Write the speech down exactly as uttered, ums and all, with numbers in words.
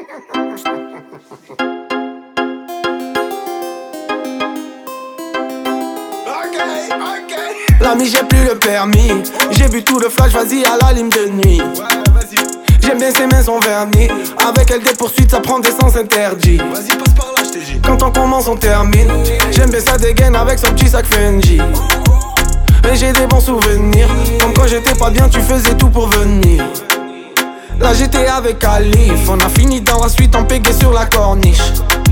L'ami, j'ai plus le permis. J'ai bu tout le flash, vas-y à la ligne de nuit. J'aime bien ses mains sont vernies. Avec elle des poursuites, ça prend des sens interdits. Vas-y, passe par là, j't'ai dit. Quand on commence, on termine. J'aime bien sa dégaine avec son petit sac Fendi. Et j'ai des bons souvenirs. Comme quand j'étais pas bien, tu faisais tout pour venir. Là j'étais avec Khalif. On a fini dans la suite en pégé sur la corniche.